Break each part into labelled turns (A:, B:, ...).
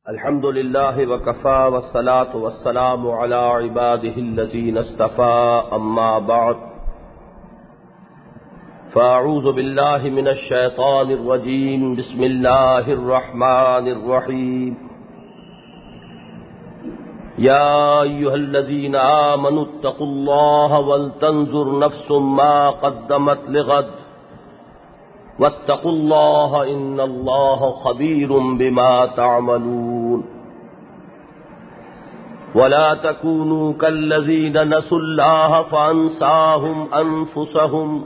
A: الحمد لله وكفى والصلاة والسلام على عباده الذين اصطفى أما بعد فأعوذ بالله من الشيطان الرجيم بسم الله الرحمن الرحيم يا أيها الذين آمنوا اتقوا الله ولتنظر نفس ما قدمت لغد واتقوا الله إن الله خبير بما تعملون ولا تكونوا كالذين نسوا الله فأنساهم أنفسهم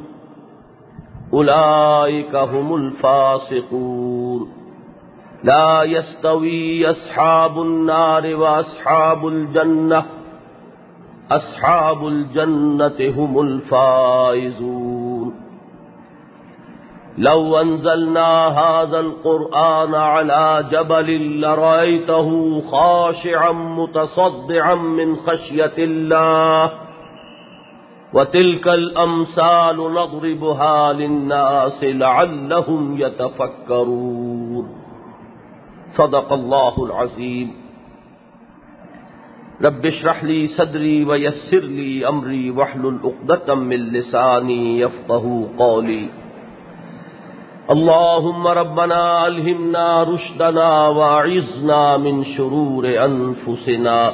A: أولئك هم الفاسقون لا يستوي أصحاب النار وأصحاب الجنة أصحاب الجنة هم الفائزون لو أنزلنا هذا القرآن على جبل لرأيته خاشعا متصدعا من خشية الله وتلك الأمثال نضربها للناس لعلهم يتفكرون صدق الله العظيم رب اشرح لي صدري ويسر لي أمري واحلل عقدة من لساني يفقهوا قولي اللهم ربنا ألهمنا رشدنا وأعذنا من شرور أنفسنا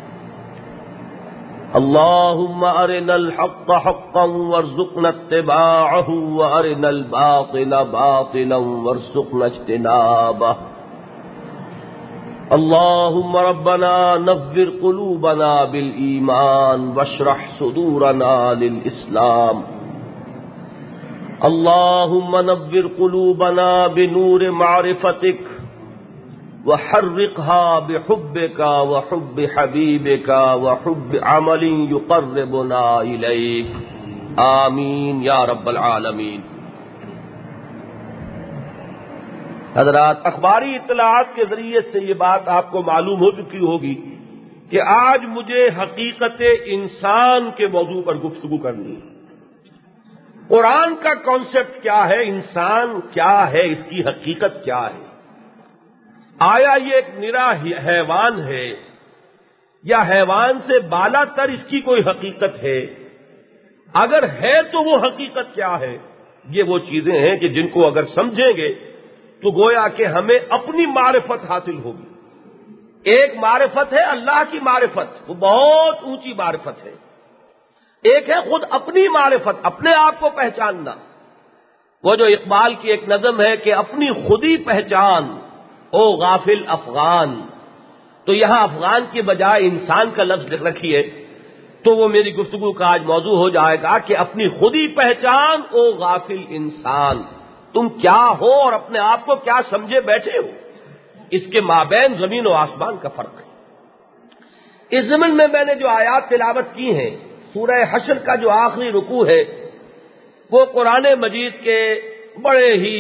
A: اللهم أرنا الحق حقا وارزقنا اتباعه وأرنا الباطل باطلا وارزقنا اجتنابه اللهم ربنا نور قلوبنا بالإيمان واشرح صدورنا للإسلام اللهم نور قلوبنا بنور معرفتك وحرقها بحبك وحب حبيبك وحب عمل يقربنا إليك آمین یا رب العالمین۔ حضرات، اخباری اطلاعات کے ذریعے سے یہ بات آپ کو معلوم ہو چکی ہوگی کہ آج مجھے حقیقت انسان کے موضوع پر گفتگو کرنی ہے۔ قرآن کا کانسیپٹ کیا ہے، انسان کیا ہے، اس کی حقیقت کیا ہے؟ آیا یہ ایک نرا حیوان ہے یا حیوان سے بالا تر اس کی کوئی حقیقت ہے؟ اگر ہے تو وہ حقیقت کیا ہے؟ یہ وہ چیزیں ہیں کہ جن کو اگر سمجھیں گے تو گویا کہ ہمیں اپنی معرفت حاصل ہوگی۔ ایک معرفت ہے اللہ کی معرفت، وہ بہت اونچی معرفت ہے۔ ایک ہے خود اپنی معرفت، اپنے آپ کو پہچاننا۔ وہ جو اقبال کی ایک نظم ہے کہ اپنی خودی پہچان او غافل افغان، تو یہاں افغان کی بجائے انسان کا لفظ رکھیے تو وہ میری گفتگو کا آج موضوع ہو جائے گا کہ اپنی خودی پہچان او غافل انسان، تم کیا ہو اور اپنے آپ کو کیا سمجھے بیٹھے ہو؟ اس کے مابین زمین و آسمان کا فرق ہے۔ اس ضمن میں نے جو آیات تلاوت کی ہیں، سورہ حشر کا جو آخری رکوع ہے وہ قرآن مجید کے بڑے ہی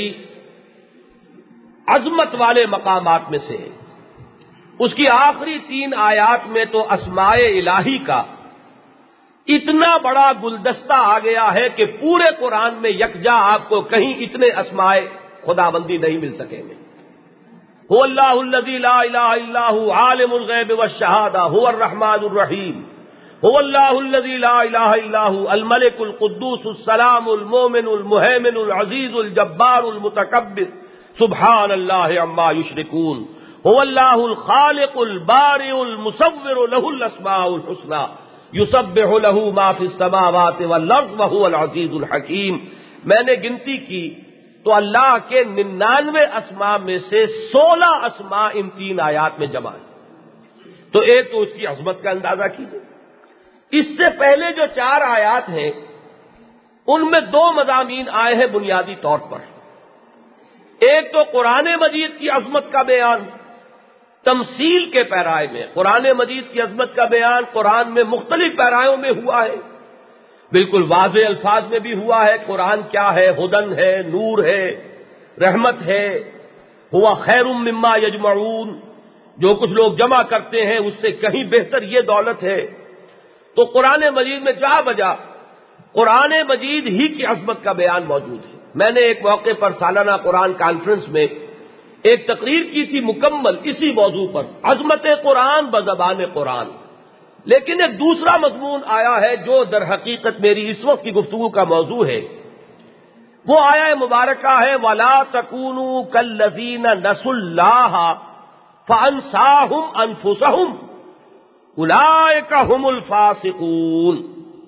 A: عظمت والے مقامات میں سے ہے۔ اس کی آخری 3 آیات میں تو اسماء الہی کا اتنا بڑا گلدستہ آ گیا ہے کہ پورے قرآن میں یکجا آپ کو کہیں اتنے اسماء خداوندی نہیں مل سکیں گے۔ هو اللہ الذی لا الہ الا هو عالم الغیب والشہادہ هو الرحمن الرحیم هو اللہ الذی لا الہ الا هو الملک القدوس السلام المؤمن المہیمن العزیز الجبار المتکبر سبحان اللہ عما یشرکون هو اللہ الخالق البارئ المصور له الاسماء الحسنى یسبح له ما فی السماوات والارض وهو العزیز الحکیم۔ میں نے گنتی کی تو اللہ کے 99 اسماء میں سے 16 اسماء ان 3 آیات میں جمع ہیں۔ تو ایک تو اس کی عظمت کا اندازہ کیجیے۔ اس سے پہلے جو 4 آیات ہیں ان میں 2 مضامین آئے ہیں بنیادی طور پر۔ ایک تو قرآن مجید کی عظمت کا بیان تمثیل کے پیرائے میں، قرآن مجید کی عظمت کا بیان قرآن میں مختلف پیرایوں میں ہوا ہے، بالکل واضح الفاظ میں بھی ہوا ہے۔ قرآن کیا ہے؟ ہدن ہے، نور ہے، رحمت ہے، ہوا خیر مما یجمعون، جو کچھ لوگ جمع کرتے ہیں اس سے کہیں بہتر یہ دولت ہے۔ تو قرآن مجید میں جا بجا قرآن مجید ہی کی عظمت کا بیان موجود ہے۔ میں نے ایک موقع پر سالانہ قرآن کانفرنس میں ایک تقریر کی تھی مکمل اسی موضوع پر، عظمت قرآن بزبان قرآن، لیکن ایک دوسرا مضمون آیا ہے جو در حقیقت میری اس وقت کی گفتگو کا موضوع ہے۔ وہ آیا مبارکہ ہے وَلَا تَكُونُوا كَالَّذِينَ نَسُوا اللَّهَ فَأَنسَاهُمْ أَنفُسَهُمْ أُولَئِكَ هُمُ الْفَاسِقُونَ۔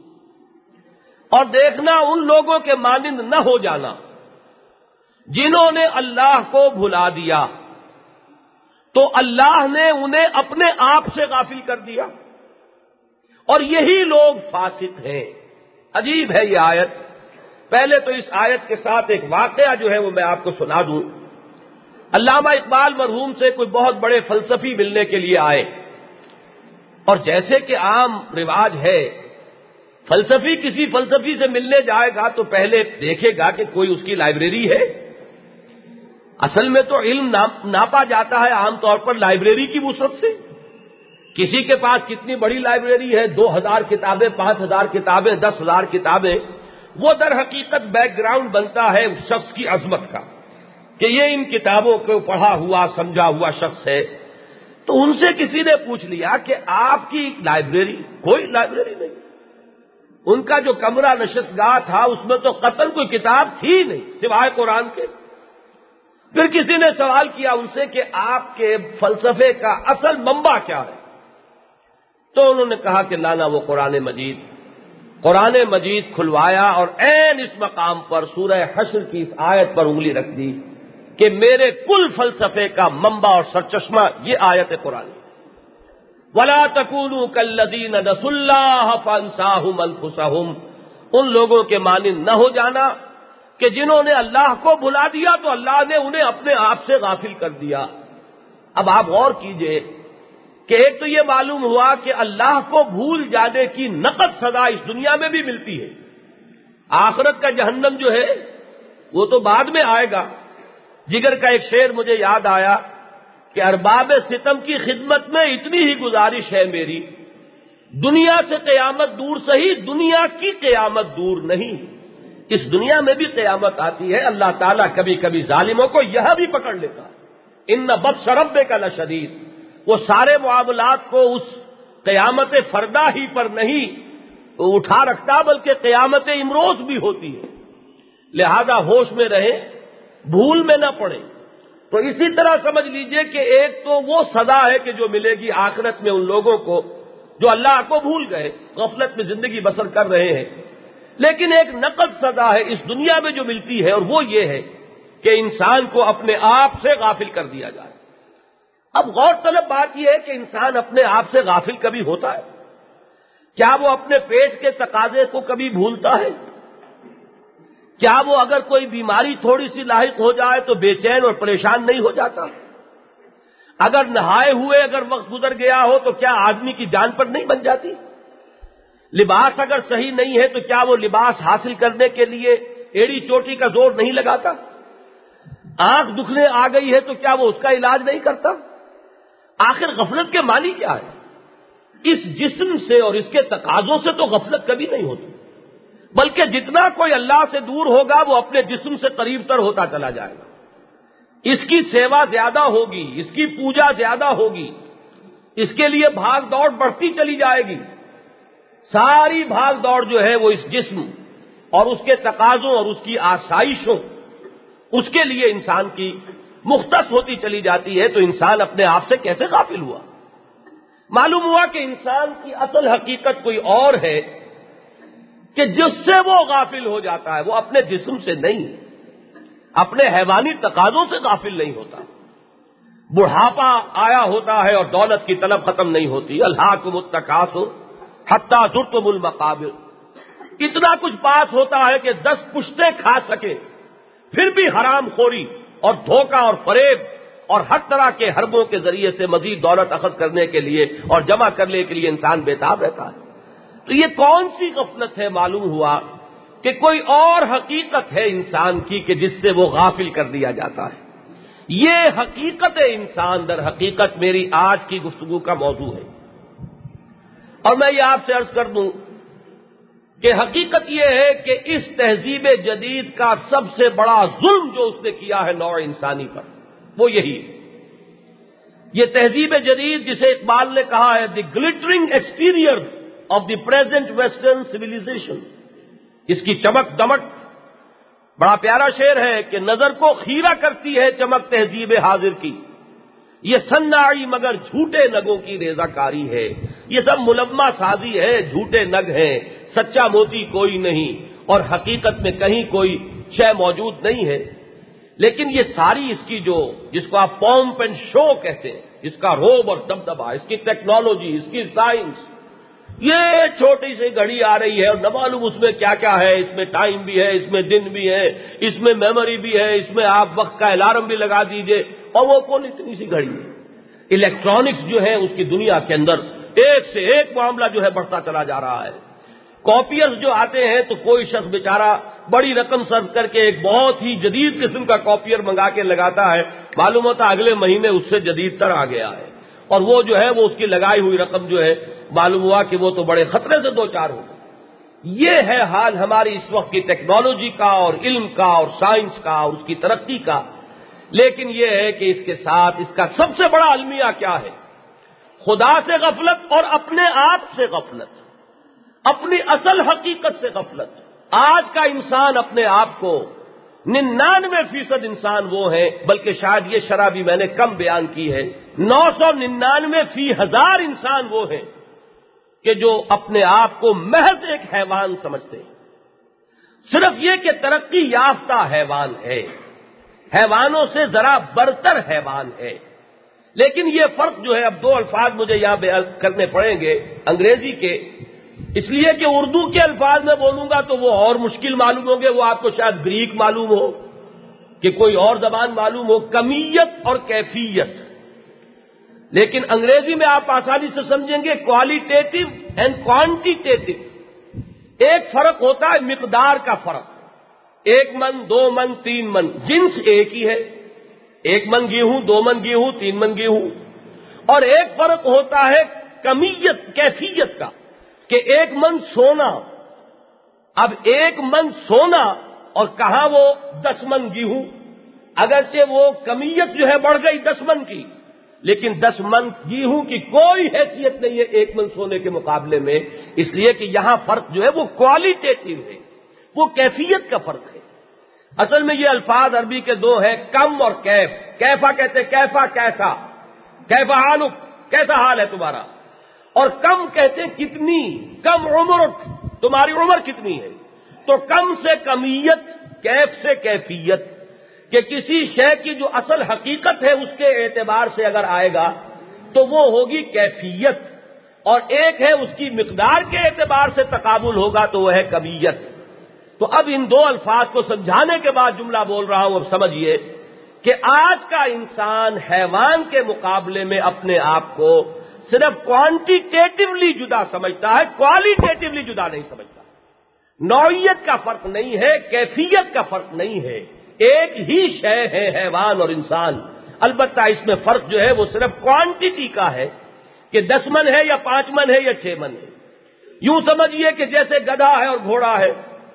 A: اور دیکھنا ان لوگوں کے مانند نہ ہو جانا جنہوں نے اللہ کو بھلا دیا تو اللہ نے انہیں اپنے آپ سے غافل کر دیا، اور یہی لوگ فاسق ہیں۔ عجیب ہے یہ آیت۔ پہلے تو اس آیت کے ساتھ ایک واقعہ جو ہے وہ میں آپ کو سنا دوں۔ علامہ اقبال مرحوم سے کوئی بہت بڑے فلسفی ملنے کے لیے آئے، اور جیسے کہ عام رواج ہے، فلسفی کسی فلسفی سے ملنے جائے گا تو پہلے دیکھے گا کہ کوئی اس کی لائبریری ہے۔ اصل میں تو علم ناپا جاتا ہے عام طور پر لائبریری کی وسعت سے۔ کسی کے پاس کتنی بڑی لائبریری ہے، 2000 کتابیں، 5000 کتابیں، 10,000 کتابیں، وہ در حقیقت بیک گراؤنڈ بنتا ہے اس شخص کی عظمت کا کہ یہ ان کتابوں کو پڑھا ہوا سمجھا ہوا شخص ہے۔ تو ان سے کسی نے پوچھ لیا کہ آپ کی لائبریری؟ کوئی لائبریری نہیں۔ ان کا جو کمرہ نشستگاہ تھا اس میں تو قطعاً کوئی کتاب تھی نہیں سوائے قرآن کے۔ پھر کسی نے سوال کیا ان سے کہ آپ کے فلسفے کا اصل منبع کیا ہے؟ تو انہوں نے کہا کہ لانا وہ قرآن مجید کھلوایا، اور عین اس مقام پر سورہ حشر کی اس آیت پر انگلی رکھ دی کہ میرے کل فلسفے کا منبع اور سرچشمہ یہ آیت قرآن۔ وَلَا تَكُونُوا كَالَّذِينَ نَسُوا اللَّهَ فَأَنسَاهُمْ أَنفُسَهُمْ، ان لوگوں کے مانند نہ ہو جانا کہ جنہوں نے اللہ کو بھلا دیا تو اللہ نے انہیں اپنے آپ سے غافل کر دیا۔ اب آپ غور کیجئے کہ ایک تو یہ معلوم ہوا کہ اللہ کو بھول جانے کی نقد سزا اس دنیا میں بھی ملتی ہے، آخرت کا جہنم جو ہے وہ تو بعد میں آئے گا۔ جگر کا ایک شعر مجھے یاد آیا کہ ارباب ستم کی خدمت میں اتنی ہی گزارش ہے میری، دنیا سے قیامت دور سہی دنیا کی قیامت دور نہیں۔ اس دنیا میں بھی قیامت آتی ہے، اللہ تعالیٰ کبھی کبھی ظالموں کو یہاں بھی پکڑ لیتا ہے۔ ان بطش ربک لشدید، وہ سارے معاملات کو اس قیامت فردا ہی پر نہیں اٹھا رکھتا بلکہ قیامت امروز بھی ہوتی ہے۔ لہذا ہوش میں رہیں، بھول میں نہ پڑیں۔ تو اسی طرح سمجھ لیجئے کہ ایک تو وہ سزا ہے کہ جو ملے گی آخرت میں ان لوگوں کو جو اللہ کو بھول گئے، غفلت میں زندگی بسر کر رہے ہیں، لیکن ایک نقد سزا ہے اس دنیا میں جو ملتی ہے، اور وہ یہ ہے کہ انسان کو اپنے آپ سے غافل کر دیا جائے۔ اب غور طلب بات یہ ہے کہ انسان اپنے آپ سے غافل کبھی ہوتا ہے؟ کیا وہ اپنے پیٹ کے تقاضے کو کبھی بھولتا ہے؟ کیا وہ اگر کوئی بیماری تھوڑی سی لاحق ہو جائے تو بے چین اور پریشان نہیں ہو جاتا؟ اگر نہائے ہوئے اگر وقت گزر گیا ہو تو کیا آدمی کی جان پر نہیں بن جاتی؟ لباس اگر صحیح نہیں ہے تو کیا وہ لباس حاصل کرنے کے لیے ایڑی چوٹی کا زور نہیں لگاتا؟ آنکھ دکھنے آ گئی ہے تو کیا وہ اس کا علاج نہیں کرتا؟ آخر غفلت کے معنی کیا ہے؟ اس جسم سے اور اس کے تقاضوں سے تو غفلت کبھی نہیں ہوتی، بلکہ جتنا کوئی اللہ سے دور ہوگا وہ اپنے جسم سے قریب تر ہوتا چلا جائے گا۔ اس کی سیوا زیادہ ہوگی، اس کی پوجا زیادہ ہوگی، اس کے لیے بھاگ دوڑ بڑھتی چلی جائے گی۔ ساری بھاگ دوڑ جو ہے وہ اس جسم اور اس کے تقاضوں اور اس کی آسائشوں اس کے لیے انسان کی مختص ہوتی چلی جاتی ہے، تو انسان اپنے آپ سے کیسے غافل ہوا؟ معلوم ہوا کہ انسان کی اصل حقیقت کوئی اور ہے کہ جس سے وہ غافل ہو جاتا ہے، وہ اپنے جسم سے نہیں، اپنے حیوانی تقاضوں سے غافل نہیں ہوتا۔ بڑھاپا آیا ہوتا ہے اور دولت کی طلب ختم نہیں ہوتی۔ الہاکم التکاثر حتی زرتم المقابر، اتنا کچھ پاس ہوتا ہے کہ 10 پشتیں کھا سکے، پھر بھی حرام خوری اور دھوکہ اور فریب اور ہر طرح کے حربوں کے ذریعے سے مزید دولت اخذ کرنے کے لیے اور جمع کرنے کے لیے انسان بےتاب رہتا ہے۔ تو یہ کون سی غفلت ہے؟ معلوم ہوا کہ کوئی اور حقیقت ہے انسان کی کہ جس سے وہ غافل کر دیا جاتا ہے۔ یہ حقیقت انسان در حقیقت میری آج کی گفتگو کا موضوع ہے، اور میں یہ آپ سے عرض کر دوں کہ حقیقت یہ ہے کہ اس تہذیب جدید کا سب سے بڑا ظلم جو اس نے کیا ہے نوع انسانی پر، وہ یہی ہے۔ یہ تہذیب جدید جسے اقبال نے کہا ہے the glittering exterior of the present western civilization, اس کی چمک دمک، بڑا پیارا شعر ہے کہ نظر کو خیرہ کرتی ہے چمک تہذیب حاضر کی، یہ صناعی مگر جھوٹے نگوں کی ریزہ کاری ہے۔ یہ سب ملمہ سازی ہے، جھوٹے نگ ہیں، سچا موتی کوئی نہیں، اور حقیقت میں کہیں کوئی شے موجود نہیں ہے۔ لیکن یہ ساری اس کی جس کو آپ پومپ اینڈ شو کہتے ہیں، اس کا روب اور دبدبا، اس کی ٹیکنالوجی، اس کی سائنس، یہ چھوٹی سی گھڑی آ رہی ہے اور نہ معلوم اس میں کیا کیا ہے، اس میں ٹائم بھی ہے، اس میں دن بھی ہے، اس میں میموری بھی ہے، اس میں آپ وقت کا الارم بھی لگا دیجئے، اور وہ کون اتنی سی گھڑی ہے۔ الیکٹرانکس جو ہے اس کی دنیا کے اندر ایک سے ایک معاملہ جو ہے بڑھتا چلا جا رہا ہے۔ کاپیئرز جو آتے ہیں تو کوئی شخص بیچارہ بڑی رقم صرف کر کے ایک بہت ہی جدید قسم کا کاپیئر منگا کے لگاتا ہے، معلوم ہوتا اگلے مہینے اس سے جدید تر آ گیا ہے، اور وہ جو ہے وہ اس کی لگائی ہوئی رقم جو ہے معلوم ہوا کہ وہ تو بڑے خطرے سے دو چار ہو گئی۔ یہ ہے حال ہماری اس وقت کی ٹیکنالوجی کا اور علم کا اور سائنس کا اور اس کی ترقی کا۔ لیکن یہ ہے کہ اس کے ساتھ اس کا سب سے بڑا المیہ کیا ہے؟ خدا سے غفلت اور اپنے آپ سے غفلت، اپنی اصل حقیقت سے غفلت۔ آج کا انسان اپنے آپ کو 99% انسان وہ ہیں، بلکہ شاید یہ شرح بھی میں نے کم بیان کی ہے، 999 فی ہزار انسان وہ ہیں کہ جو اپنے آپ کو محض ایک حیوان سمجھتے ہیں۔ صرف یہ کہ ترقی یافتہ حیوان ہے، حیوانوں سے ذرا برتر حیوان ہے۔ لیکن یہ فرق جو ہے، اب دو الفاظ مجھے یہاں بیان کرنے پڑیں گے انگریزی کے، اس لیے کہ اردو کے الفاظ میں بولوں گا تو وہ اور مشکل معلوم ہوں گے، وہ آپ کو شاید گریک معلوم ہو کہ کوئی اور زبان معلوم ہو، کمیت اور کیفیت۔ لیکن انگریزی میں آپ آسانی سے سمجھیں گے کوالیٹیٹو اینڈ کوانٹیٹیو۔ ایک فرق ہوتا ہے مقدار کا فرق، 1 من 2 من 3 من، جنس ایک ہی ہے، 1 من گیہوں 2 من گیہوں 3 من گیہوں۔ اور ایک فرق ہوتا ہے کمیت کیفیت کا کہ 1 من سونا، اب 1 من سونا اور کہاں وہ 10 من گیہوں، اگرچہ وہ کمیت جو ہے بڑھ گئی 10 من کی، لیکن 10 من گیہوں کی کوئی حیثیت نہیں ہے 1 من سونے کے مقابلے میں، اس لیے کہ یہاں فرق جو ہے وہ کوالٹیٹیو ہے، وہ کیفیت کا فرق ہے۔ اصل میں یہ الفاظ عربی کے دو ہیں، کم اور کیف۔ کیفا کہتے کیفا کیسا، کیفا حالک کیسا حال ہے تمہارا، اور کم کہتے کتنی، کم عمر تمہاری عمر کتنی ہے۔ تو کم سے کمیت، کیف سے کیفیت، کہ کسی شے کی جو اصل حقیقت ہے اس کے اعتبار سے اگر آئے گا تو وہ ہوگی کیفیت، اور ایک ہے اس کی مقدار کے اعتبار سے تقابل ہوگا تو وہ ہے کمیت۔ تو اب ان دو الفاظ کو سمجھانے کے بعد جملہ بول رہا ہوں، اب سمجھیے کہ آج کا انسان حیوان کے مقابلے میں اپنے آپ کو صرف کوانٹیٹیولی جدا سمجھتا ہے، کوالیٹیٹیولی جدا نہیں سمجھتا۔ نوعیت کا فرق نہیں ہے، کیفیت کا فرق نہیں ہے، ایک ہی شے ہے حیوان اور انسان۔ البتہ اس میں فرق جو ہے وہ صرف کوانٹٹی کا ہے کہ 10 من ہے یا 5 من ہے یا 6 من ہے۔ یوں سمجھیے کہ جیسے گدھا ہے اور گھوڑا ہے،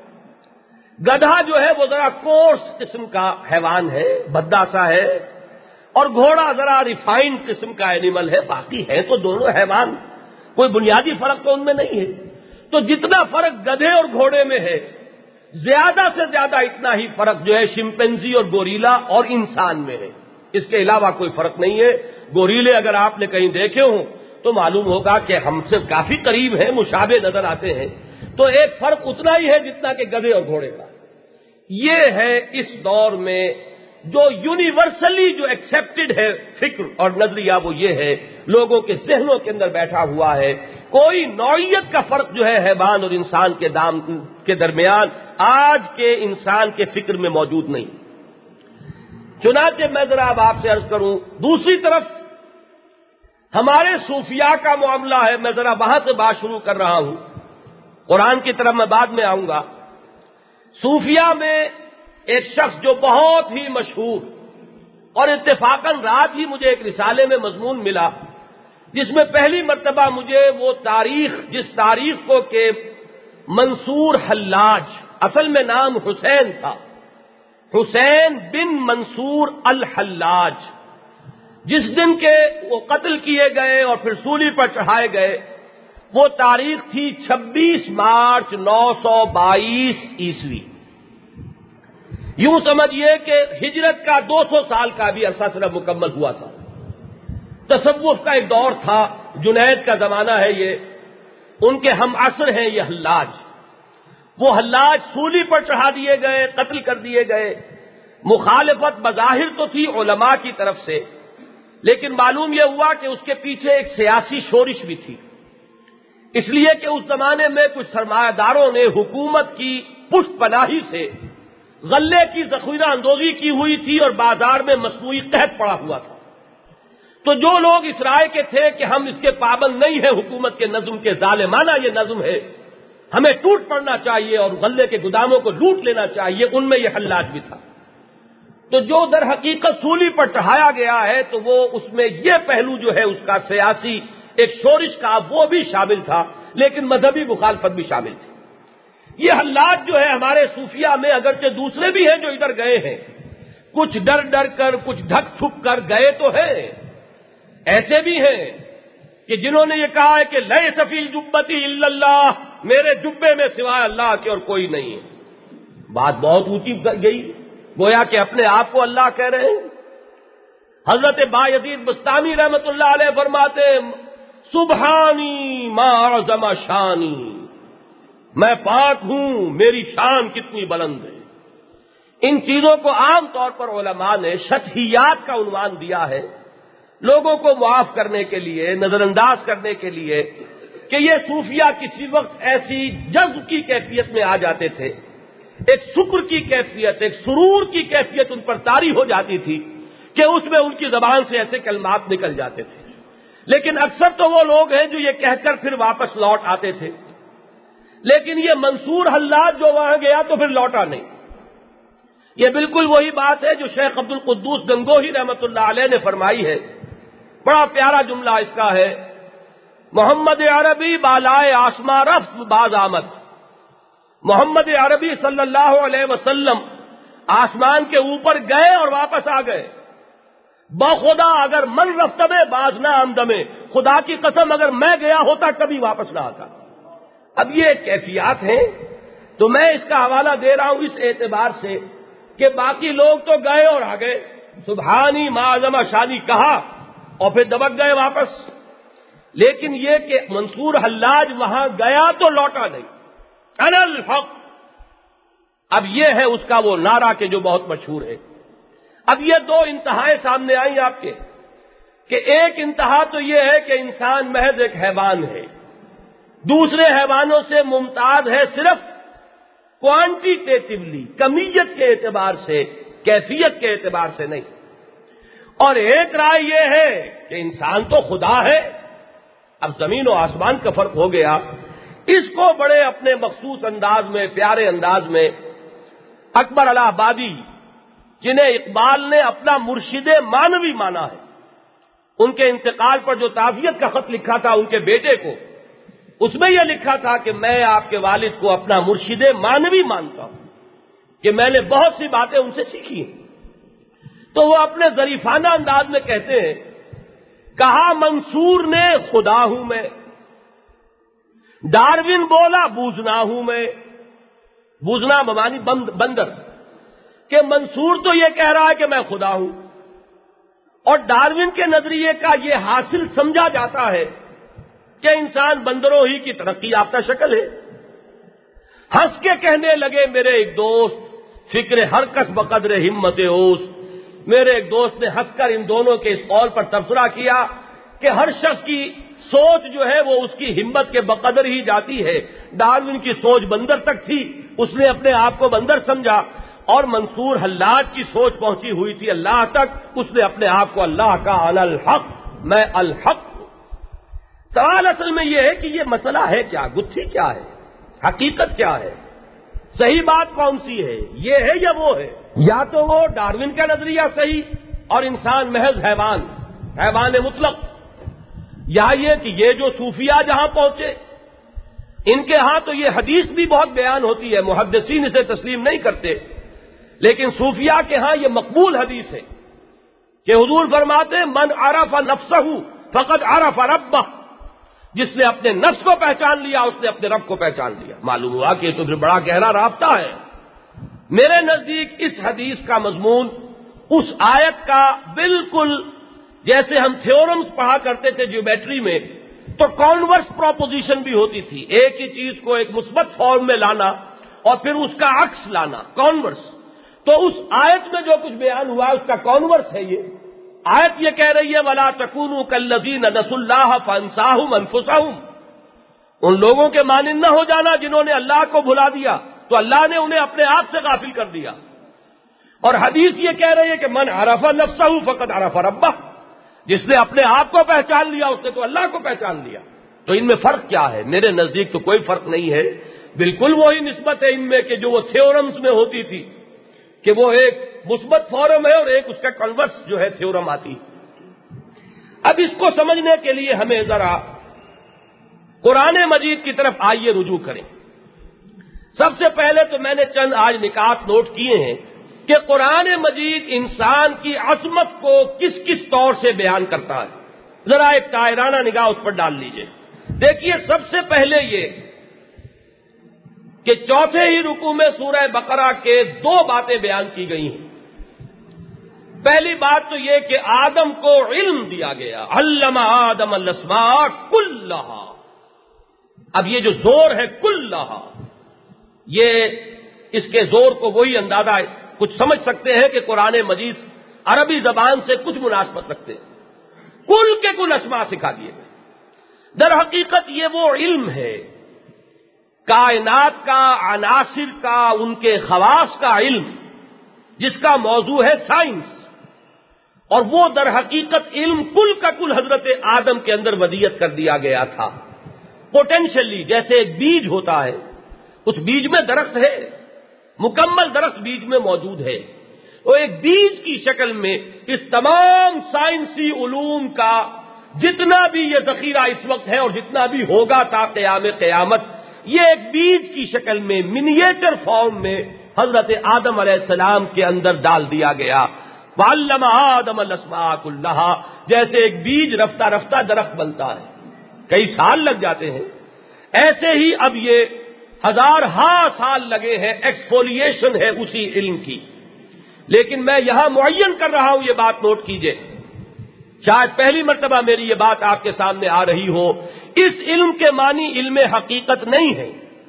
A: گدھا جو ہے وہ ذرا کورس قسم کا حیوان ہے، بھدا سا ہے، اور گھوڑا ذرا ریفائنڈ قسم کا اینیمل ہے، باقی ہے تو دونوں حیوان، کوئی بنیادی فرق تو ان میں نہیں ہے۔ تو جتنا فرق گدھے اور گھوڑے میں ہے، زیادہ سے زیادہ اتنا ہی فرق جو ہے شمپینزی اور گوریلا اور انسان میں ہے، اس کے علاوہ کوئی فرق نہیں ہے۔ گوریلے اگر آپ نے کہیں دیکھے ہوں تو معلوم ہوگا کہ ہم سے کافی قریب ہیں، مشابہ نظر آتے ہیں، تو ایک فرق اتنا ہی ہے جتنا کہ گدھے اور گھوڑے کا۔ یہ ہے اس دور میں جو یونیورسلی جو ایکسپٹڈ ہے فکر اور نظریہ، وہ یہ ہے، لوگوں کے ذہنوں کے اندر بیٹھا ہوا ہے، کوئی نوعیت کا فرق جو ہے حیوان اور انسان کے درمیان آج کے انسان کے فکر میں موجود نہیں۔ چنانچہ میں ذرا اب آپ سے عرض کروں، دوسری طرف ہمارے صوفیاء کا معاملہ ہے، میں ذرا وہاں سے بات شروع کر رہا ہوں، قرآن کی طرف میں بعد میں آؤں گا۔ صوفیاء میں ایک شخص جو بہت ہی مشہور، اور اتفاقاً رات ہی مجھے ایک رسالے میں مضمون ملا جس میں پہلی مرتبہ مجھے وہ تاریخ، جس تاریخ کو کہ منصور حلاج، اصل میں نام حسین تھا، حسین بن منصور الحلاج، جس دن کے وہ قتل کیے گئے اور پھر سولی پر چڑھائے گئے، وہ تاریخ تھی 26 مارچ 922 عیسوی۔ یوں سمجھیے کہ ہجرت کا 200 سال کا بھی عرصہ صرف مکمل ہوا تھا۔ تصوف کا ایک دور تھا، جنید کا زمانہ ہے یہ، ان کے ہم عصر ہیں یہ حلاج۔ وہ حلاج سولی پر چڑھا دیے گئے، قتل کر دیے گئے۔ مخالفت بظاہر تو تھی علماء کی طرف سے، لیکن معلوم یہ ہوا کہ اس کے پیچھے ایک سیاسی شورش بھی تھی، اس لیے کہ اس زمانے میں کچھ سرمایہ داروں نے حکومت کی پشت پناہی سے غلے کی ذخیرہ اندوزی کی ہوئی تھی اور بازار میں مصنوعی قحط پڑا ہوا تھا۔ تو جو لوگ اس رائے کے تھے کہ ہم اس کے پابند نہیں ہیں، حکومت کے نظم کے، ظالمانہ یہ نظم ہے، ہمیں ٹوٹ پڑنا چاہیے اور غلے کے گوداموں کو لوٹ لینا چاہیے، ان میں یہ حلاج بھی تھا۔ تو جو در حقیقت سولی پر چڑھایا گیا ہے تو وہ اس میں یہ پہلو جو ہے اس کا سیاسی ایک شورش کا وہ بھی شامل تھا، لیکن مذہبی مخالفت بھی شامل تھی۔ یہ حلاج جو ہے ہمارے صوفیہ میں اگرچہ دوسرے بھی ہیں جو ادھر گئے ہیں، کچھ ڈر ڈر کر، کچھ ڈھک چھپ کر گئے تو ہیں، ایسے بھی ہیں کہ جنہوں نے یہ کہا ہے کہ لیس فی الجبۃ الا اللہ، میرے جبے میں سوائے اللہ کے اور کوئی نہیں ہے۔ بات بہت اونچی گئی، گویا کہ اپنے آپ کو اللہ کہہ رہے ہیں۔ حضرت بایزید بستامی رحمت اللہ علیہ فرماتے سبحانی ما اعظم شانی، میں پاک ہوں، میری شان کتنی بلند ہے۔ ان چیزوں کو عام طور پر علماء نے شطحیات کا عنوان دیا ہے، لوگوں کو معاف کرنے کے لیے، نظر انداز کرنے کے لیے، کہ یہ صوفیہ کسی وقت ایسی جذب کی کیفیت میں آ جاتے تھے، ایک شکر کی کیفیت، ایک سرور کی کیفیت ان پر طاری ہو جاتی تھی کہ اس میں ان کی زبان سے ایسے کلمات نکل جاتے تھے۔ لیکن اکثر تو وہ لوگ ہیں جو یہ کہہ کر پھر واپس لوٹ آتے تھے، لیکن یہ منصور حلاج جو وہاں گیا تو پھر لوٹا نہیں۔ یہ بالکل وہی بات ہے جو شیخ عبد القدوس گنگوہی رحمت اللہ علیہ نے فرمائی ہے، بڑا پیارا جملہ اس کا ہے، محمد عربی بالائے آسماں رفت باز آمد۔ محمد عربی صلی اللہ علیہ وسلم آسمان کے اوپر گئے اور واپس آ گئے۔ بخدا اگر من رفتمے باز نہ آمدمے، خدا کی قسم اگر میں گیا ہوتا کبھی واپس نہ آتا۔ اب یہ کیفیات ہیں، تو میں اس کا حوالہ دے رہا ہوں اس اعتبار سے کہ باقی لوگ تو گئے اور آ گئے، سبحانی معظم شانی کہا اور پھر دبک گئے واپس، لیکن یہ کہ منصور حلاج وہاں گیا تو لوٹا نہیں۔ انا الحق، اب یہ ہے اس کا وہ نعرہ کہ جو بہت مشہور ہے۔ اب یہ دو انتہائیں سامنے آئیں آپ کے، کہ ایک انتہا تو یہ ہے کہ انسان محض ایک حیوان ہے، دوسرے حیوانوں سے ممتاز ہے صرف کوانٹیٹیٹیولی، کمیت کے اعتبار سے، کیفیت کے اعتبار سے نہیں۔ اور ایک رائے یہ ہے کہ انسان تو خدا ہے۔ اب زمین و آسمان کا فرق ہو گیا۔ اس کو بڑے اپنے مخصوص انداز میں، پیارے انداز میں اکبر الہ آبادی، جنہیں اقبال نے اپنا مرشد مانوی مانا ہے، ان کے انتقال پر جو تعزیت کا خط لکھا تھا ان کے بیٹے کو، اس میں یہ لکھا تھا کہ میں آپ کے والد کو اپنا مرشد مانوی مانتا ہوں، کہ میں نے بہت سی باتیں ان سے سیکھی ہیں۔ تو وہ اپنے ظریفانہ انداز میں کہتے ہیں، کہا منصور نے خدا ہوں میں، ڈاروین بولا بوزنا ہوں میں، بوزنا بمانی بندر، کہ منصور تو یہ کہہ رہا ہے کہ میں خدا ہوں، اور ڈاروین کے نظریے کا یہ حاصل سمجھا جاتا ہے کہ انسان بندروں ہی کی ترقی یافتہ شکل ہے۔ ہنس کے کہنے لگے میرے ایک دوست، فکر ہر کس بقدر ہمت اوس، میرے ایک دوست نے ہنس کر ان دونوں کے اس قول پر تبصرہ کیا کہ ہر شخص کی سوچ جو ہے وہ اس کی ہمت کے بقدر ہی جاتی ہے۔ ڈاروین کی سوچ بندر تک تھی، اس نے اپنے آپ کو بندر سمجھا، اور منصور حلاج کی سوچ پہنچی ہوئی تھی اللہ تک، اس نے اپنے آپ کو اللہ کا انا الحق، میں الحق ہوں۔ سوال اصل میں یہ ہے کہ یہ مسئلہ ہے کیا، گتھی کیا ہے، حقیقت کیا ہے، صحیح بات کون سی ہے، یہ ہے یا وہ ہے؟ یا تو وہ ڈاروین کا نظریہ صحیح اور انسان محض حیوان مطلق، یا یہ کہ یہ جو صوفیہ جہاں پہنچے ان کے ہاں تو یہ حدیث بھی بہت بیان ہوتی ہے، محدثین اسے تسلیم نہیں کرتے لیکن صوفیاء کے ہاں یہ مقبول حدیث ہے کہ حضور فرماتے ہیں من عرف نفسہ فقد عرف ربہ، جس نے اپنے نفس کو پہچان لیا اس نے اپنے رب کو پہچان لیا۔ معلوم ہوا کہ یہ تو پھر بڑا گہرا رابطہ ہے۔ میرے نزدیک اس حدیث کا مضمون اس آیت کا بالکل جیسے ہم تھیورمز پڑھا کرتے تھے جیومیٹری میں تو کانورس پروپوزیشن بھی ہوتی تھی، ایک ہی چیز کو ایک مثبت فارم میں لانا اور پھر اس کا عکس لانا، کانورس۔ تو اس آیت میں جو کچھ بیان ہوا ہے اس کا کانورس ہے یہ آیت۔ یہ کہہ رہی ہے وَلَا تَكُونُوا كَالَّذِينَ نَسُوا اللَّهَ فَأَنسَاهُمْ أَنفُسَهُمْ، ان لوگوں کے مانند نہ ہو جانا جنہوں نے اللہ کو بھلا دیا تو اللہ نے انہیں اپنے آپ سے غافل کر دیا۔ اور حدیث یہ کہہ رہی ہے کہ من عرف نفسہ فقد عرف ربہ، جس نے اپنے آپ کو پہچان لیا اس نے تو اللہ کو پہچان لیا۔ تو ان میں فرق کیا ہے؟ میرے نزدیک تو کوئی فرق نہیں ہے، بالکل وہی نسبت ہے ان میں کہ جو وہ تھیورمز میں ہوتی تھی کہ وہ ایک مثبت فارم ہے اور ایک اس کا کنورس جو ہے تھیورم آتی۔ اب اس کو سمجھنے کے لیے ہمیں ذرا قرآن مجید کی طرف آئیے رجوع کریں۔ سب سے پہلے تو میں نے چند آج نکات نوٹ کیے ہیں کہ قرآن مجید انسان کی عظمت کو کس کس طور سے بیان کرتا ہے۔ ذرا ایک دائرانہ نگاہ اس پر ڈال لیجئے۔ دیکھیے سب سے پہلے یہ کہ چوتھے ہی رکوع میں سورہ بقرہ کے دو باتیں بیان کی گئی ہیں۔ پہلی بات تو یہ کہ آدم کو علم دیا گیا، علم آدم الاسماء کلھا۔ اب یہ جو زور ہے کلھا، یہ اس کے زور کو وہی اندازہ کچھ سمجھ سکتے ہیں کہ قرآن مجید عربی زبان سے کچھ مناسبت رکھتے ہیں۔ کل کے کل اسماء سکھا دیے گئے۔ در حقیقت یہ وہ علم ہے کائنات کا، عناصر کا، ان کے خواص کا علم جس کا موضوع ہے سائنس، اور وہ در حقیقت علم کل کا کل حضرت آدم کے اندر ودیت کر دیا گیا تھا۔ پوٹینشلی جیسے ایک بیج ہوتا ہے، اس بیج میں درخت ہے، مکمل درخت بیج میں موجود ہے، وہ ایک بیج کی شکل میں اس تمام سائنسی علوم کا جتنا بھی یہ ذخیرہ اس وقت ہے اور جتنا بھی ہوگا تا قیام قیامت، یہ ایک بیج کی شکل میں منییچر فارم میں حضرت آدم علیہ السلام کے اندر ڈال دیا گیا۔ وَعَلَّمَ آدَمَ الْأَسْمَاءَ كُلَّهَا، جیسے ایک بیج رفتہ رفتہ درخت بنتا ہے، کئی سال لگ جاتے ہیں، ایسے ہی اب یہ ہزارہا سال لگے ہیں، ایکسفولیشن ہے اسی علم کی۔ لیکن میں یہاں معین کر رہا ہوں، یہ بات نوٹ کیجئے، شاید پہلی مرتبہ میری یہ بات آپ کے سامنے آ رہی ہو، اس علم کے معنی علم حقیقت نہیں ہے،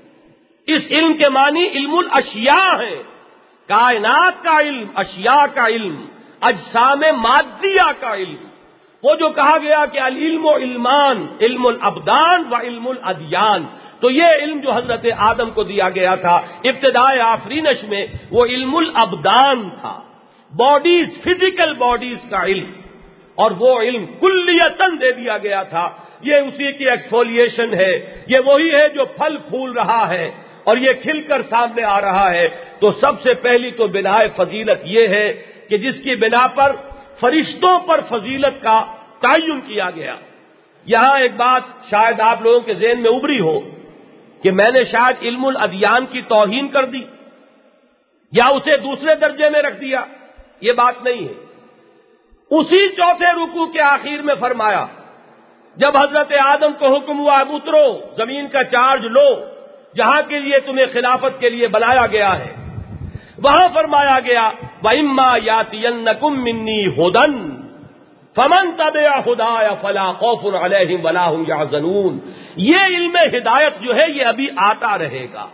A: اس علم کے معنی علم الاشیاء ہے، کائنات کا علم، اشیاء کا علم، اجسام مادیہ کا علم۔ وہ جو کہا گیا کہ العلم علمان، علم الابدان و علم الادیان، تو یہ علم جو حضرت آدم کو دیا گیا تھا ابتدائے آفرینش میں، وہ علم الابدان تھا، باڈیز، فزیکل باڈیز کا علم، اور وہ علم کلیتاً دے دیا گیا تھا۔ یہ اسی کی ایکسفولیشن ہے، یہ وہی ہے جو پھل پھول رہا ہے اور یہ کھل کر سامنے آ رہا ہے۔ تو سب سے پہلی تو بنا فضیلت یہ ہے کہ جس کی بنا پر فرشتوں پر فضیلت کا تعین کیا گیا۔ یہاں ایک بات شاید آپ لوگوں کے ذہن میں ابھری ہو کہ میں نے شاید علم الادیان کی توہین کر دی یا اسے دوسرے درجے میں رکھ دیا، یہ بات نہیں ہے۔ اسی چوتھے رکوع کے آخر میں فرمایا، جب حضرت آدم کو حکم ہوا اب اترو، زمین کا چارج لو، جہاں کے لیے تمہیں خلافت کے لیے بلایا گیا ہے، وہاں فرمایا گیا وَإِمَّا يَأْتِيَنَّكُم مِّنِّي هُدًى فَمَن تَبِعَ هُدَايَ فَلَا خَوْفٌ عَلَيْهِمْ وَلَا هُمْ يَحْزَنُونَ۔ یہ علم ہدایت جو ہے یہ ابھی آتا رہے گا،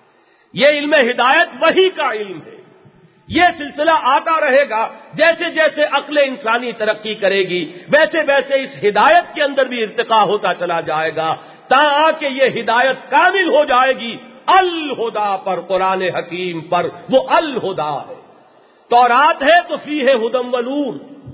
A: یہ علم ہدایت وحی کا علم ہے، یہ سلسلہ آتا رہے گا۔ جیسے جیسے عقل انسانی ترقی کرے گی ویسے ویسے اس ہدایت کے اندر بھی ارتقا ہوتا چلا جائے گا، تاں کہ یہ ہدایت کامل ہو جائے گی الہدا پر، قرآن حکیم پر، وہ الہدا ہے۔ تورات ہے تو فیہ ہدی و نور،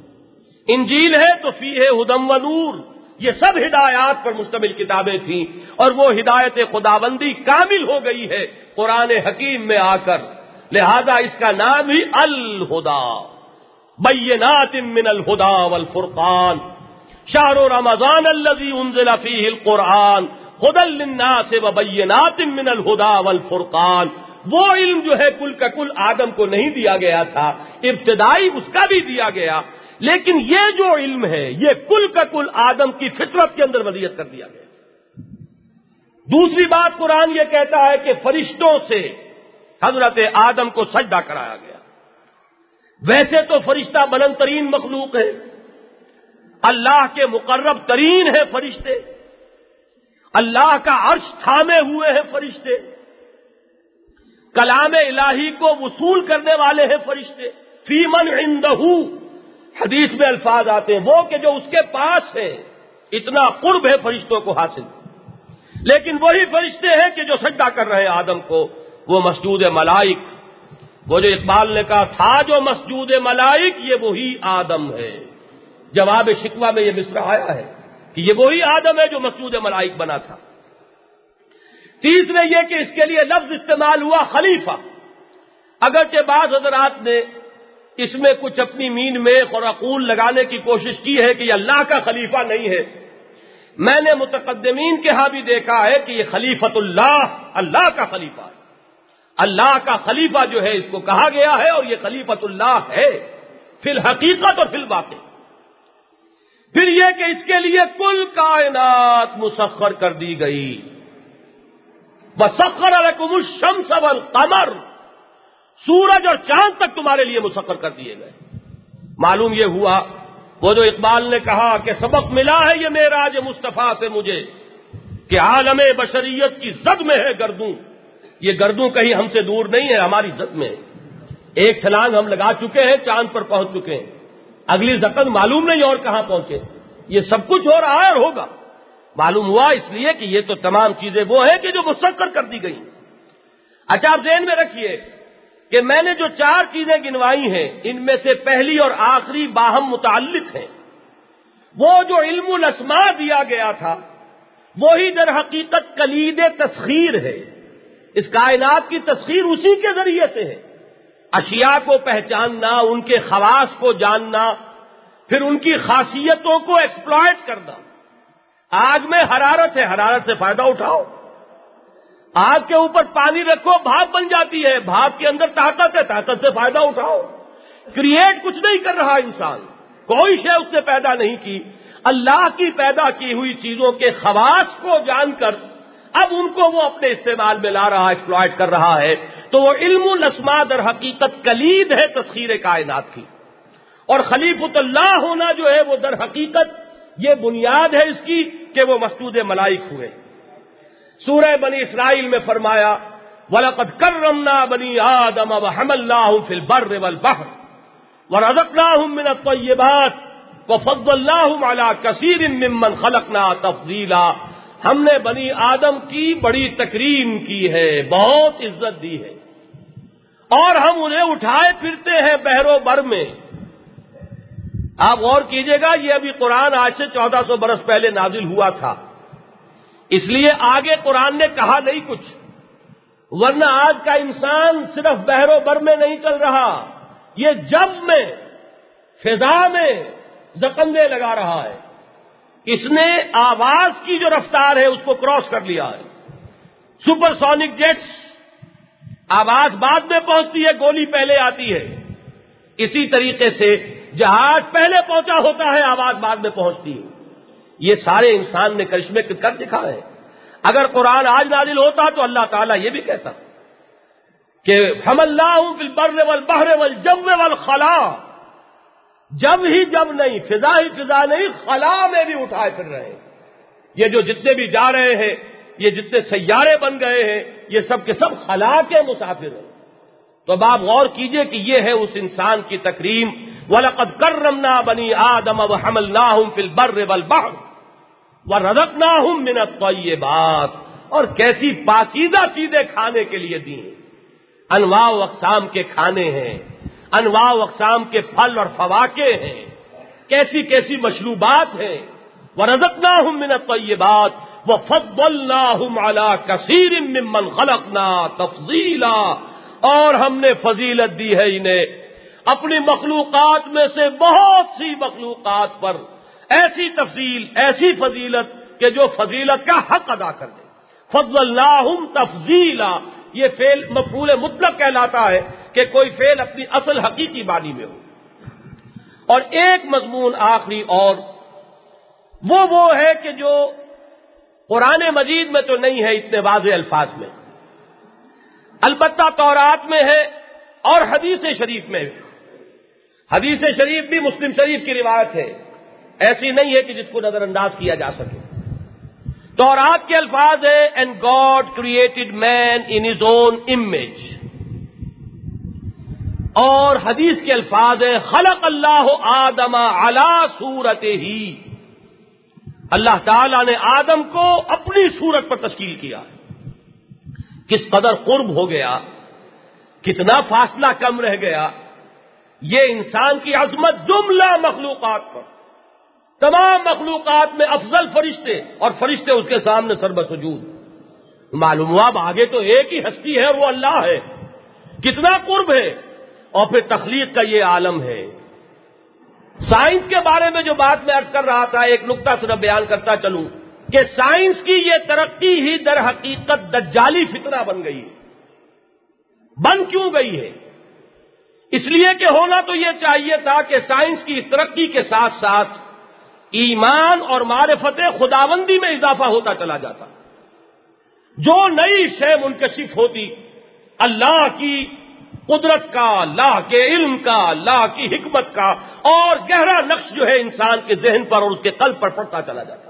A: انجیل ہے تو فیہ ہدی و نور، یہ سب ہدایات پر مشتمل کتابیں تھیں، اور وہ ہدایت خداوندی کامل ہو گئی ہے قرآن حکیم میں آ کر، لہذا اس کا نام ہی الہدا۔ بینات من الہدا والفرقان، شہر رمضان الذی انزل فیہ القرآن ہدی للناس وبینات من الہدا والفرقان۔ وہ علم جو ہے کل کا کل آدم کو نہیں دیا گیا تھا، ابتدائی اس کا بھی دیا گیا، لیکن یہ جو علم ہے یہ کل کا کل آدم کی فطرت کے اندر وضعیت کر دیا گیا۔ دوسری بات قرآن یہ کہتا ہے کہ فرشتوں سے حضرت آدم کو سجدہ کرایا گیا۔ ویسے تو فرشتہ بلند ترین مخلوق ہے، اللہ کے مقرب ترین ہے فرشتے، اللہ کا عرش تھامے ہوئے ہیں فرشتے، کلام الہی کو وصول کرنے والے ہیں فرشتے۔ فی من عندہ، حدیث میں الفاظ آتے ہیں وہ کہ جو اس کے پاس ہے، اتنا قرب ہے فرشتوں کو حاصل، لیکن وہی فرشتے ہیں کہ جو سجدہ کر رہے ہیں آدم کو، وہ مسجود ملائک۔ وہ جو اقبال نے کہا تھا جو مسجود ملائک، یہ وہی آدم ہے۔ جواب شکوہ میں یہ مصرع آیا ہے کہ یہ وہی آدم ہے جو مسجود ملائک بنا تھا۔ تیسرے یہ کہ اس کے لیے لفظ استعمال ہوا خلیفہ، اگرچہ بعض حضرات نے اس میں کچھ اپنی مین میں خرقول لگانے کی کوشش کی ہے کہ یہ اللہ کا خلیفہ نہیں ہے۔ میں نے متقدمین کے ہاں بھی دیکھا ہے کہ یہ خلیفۃ اللہ، اللہ کا خلیفہ ہے، اللہ کا خلیفہ جو ہے اس کو کہا گیا ہے، اور یہ خلیفۃ اللہ ہے فی الحقیقت اور فی الواقع۔ پھر یہ کہ اس کے لیے کل کائنات مسخر کر دی گئی، وَسَخَّرَ لَكُمُ الشَّمْسَ وَالْقَمَرَ، سورج اور چاند تک تمہارے لیے مسخر کر دیے گئے۔ معلوم یہ ہوا وہ جو اقبال نے کہا کہ سبق ملا ہے یہ معراج مصطفیٰ سے مجھے کہ عالم بشریت کی زد میں ہے گردوں، یہ گردوں کہیں ہم سے دور نہیں ہے، ہماری زد میں ایک چھلانگ ہم لگا چکے ہیں، چاند پر پہنچ چکے ہیں، اگلی زقن معلوم نہیں اور کہاں پہنچے۔ یہ سب کچھ ہو رہا ہے اور ہوگا۔ معلوم ہوا اس لیے کہ یہ تو تمام چیزیں وہ ہیں کہ جو مسخر کر دی گئی۔ اچھا آپ ذہن میں رکھیے کہ میں نے جو 4 چیزیں گنوائی ہیں ان میں سے پہلی اور آخری باہم متعلق ہیں۔ وہ جو علم الاسماء دیا گیا تھا وہی در حقیقت کلید تسخیر ہے، اس کائنات کی تسخیر اسی کے ذریعے سے ہے۔ اشیاء کو پہچاننا، ان کے خواص کو جاننا، پھر ان کی خاصیتوں کو ایکسپلائٹ کرنا۔ آگ میں حرارت ہے، حرارت سے فائدہ اٹھاؤ۔ آگ کے اوپر پانی رکھو، بھاپ بن جاتی ہے، بھاپ کے اندر طاقت ہے، طاقت سے فائدہ اٹھاؤ۔ کریٹ کچھ نہیں کر رہا انسان، کوئی شے اس نے پیدا نہیں کی، اللہ کی پیدا کی ہوئی چیزوں کے خواص کو جان کر اب ان کو وہ اپنے استعمال میں لا رہا، ایکسپلائٹ کر رہا ہے۔ تو وہ علم الاسماء در حقیقت کلید ہے تسخیر کائنات کی، اور خلیفۃ اللہ ہونا جو ہے وہ در حقیقت یہ بنیاد ہے اس کی کہ وہ مسجود ملائک ہوئے۔ سورہ بنی اسرائیل میں فرمایا وَلَقَدْ كَرَّمْنَا بَنِي آدَمَ وَحَمَلْنَاهُمْ فِي الْبَرِّ وَالْبَحْرِ وَرَزَقْنَاهُمْ مِنَ الطَّيِّبَاتِ وَفَضَّلْنَاهُمْ عَلَى كَثِيرٍ مِّمَّنْ خَلَقْنَا تَفْضِيلًا۔ ہم نے بنی آدم کی بڑی تکریم کی ہے، بہت عزت دی ہے، اور ہم انہیں اٹھائے پھرتے ہیں بحر و بر میں۔ آپ غور کیجئے گا، یہ ابھی قرآن آج سے 1400 برس پہلے نازل ہوا تھا، اس لیے آگے قرآن نے کہا نہیں کچھ، ورنہ آج کا انسان صرف بحر و بر میں نہیں چل رہا، یہ جب میں، فضا میں زکندے لگا رہا ہے۔ اس نے آواز کی جو رفتار ہے اس کو کراس کر لیا ہے۔ سپر سونک جیٹس، آواز بعد میں پہنچتی ہے، گولی پہلے آتی ہے۔ اسی طریقے سے جہاز پہلے پہنچا ہوتا ہے، آواز بعد میں پہنچتی ہے۔ یہ سارے انسان نے کرشمے کر دکھائے۔ اگر قرآن آج نازل ہوتا تو اللہ تعالیٰ یہ بھی کہتا کہ حملناہم فی البر والبحر والجو والخلا، جب ہی جب نہیں، فضا ہی فضا نہیں، خلا میں بھی اٹھائے پھر رہے ہیں۔ یہ جو جتنے بھی جا رہے ہیں، یہ جتنے سیارے بن گئے ہیں، یہ سب کے سب خلا کے مسافر ہیں۔ تو اب آپ غور کیجئے کہ یہ ہے اس انسان کی تکریم۔ وَلَقَدْ كَرَّمْنَا بَنِي آدَمَ وَحَمَلْنَاهُمْ فِي الْبَرِّ وَالْبَحْرِ وَرَزَقْنَاهُمْ مِنَ الطَّيِّبَاتِ، اور کیسی پاکیزہ چیزیں کھانے کے لیے دی ہیں۔ انواع و اقسام کے کھانے ہیں، انواع و اقسام کے پھل اور فواکہ ہیں، کیسی کیسی مشروبات ہیں۔ وَرَزَقْنَاهُمْ مِنَ الطَّيِّبَاتِ وَفَضَّلْنَاهُمْ عَلَى كَثِيرٍ مِّمَّنْ خَلَقْنَا تَفْضِيلًا، اور ہم نے فضیلت دی ہے انہیں اپنی مخلوقات میں سے بہت سی مخلوقات پر، ایسی تفضیل، ایسی فضیلت کہ جو فضیلت کا حق ادا کر دے۔ فضلناہم تفضیلا، یہ فعل مفعول مطلق کہلاتا ہے کہ کوئی فعل اپنی اصل حقیقی معنی میں ہو۔ اور ایک مضمون آخری اور وہ ہے کہ جو قرآن مجید میں تو نہیں ہے اتنے واضح الفاظ میں، البتہ تورات میں ہے اور حدیث شریف میں ہے۔ حدیث شریف بھی مسلم شریف کی روایت ہے، ایسی نہیں ہے کہ جس کو نظر انداز کیا جا سکے۔ تورات کے الفاظ ہے and God created man in his own image, اور حدیث کے الفاظ ہے خلق اللہ آدم علی صورتہ، اللہ تعالی نے آدم کو اپنی صورت پر تشکیل کیا۔ کس قدر قرب ہو گیا، کتنا فاصلہ کم رہ گیا، یہ انسان کی عظمت جملہ مخلوقات پر، تمام مخلوقات میں افضل فرشتے، اور فرشتے اس کے سامنے سر بسجود۔ معلوم ہوا اب آگے تو ایک ہی ہستی ہے، وہ اللہ ہے، کتنا قرب ہے۔ اور پھر تخلیق کا یہ عالم ہے۔ سائنس کے بارے میں جو بات میں عرض کر رہا تھا، ایک نقطہ صرف بیان کرتا چلوں کہ سائنس کی یہ ترقی ہی در حقیقت دجالی فتنہ بن گئی ہے۔ بن کیوں گئی ہے؟ اس لیے کہ ہونا تو یہ چاہیے تھا کہ سائنس کی اس ترقی کے ساتھ ساتھ ایمان اور معرفت خداوندی میں اضافہ ہوتا چلا جاتا، جو نئی شے منکشف ہوتی، اللہ کی قدرت کا، اللہ کے علم کا، اللہ کی حکمت کا، اور گہرا نقش جو ہے انسان کے ذہن پر اور اس کے قلب پر پڑتا چلا جاتا۔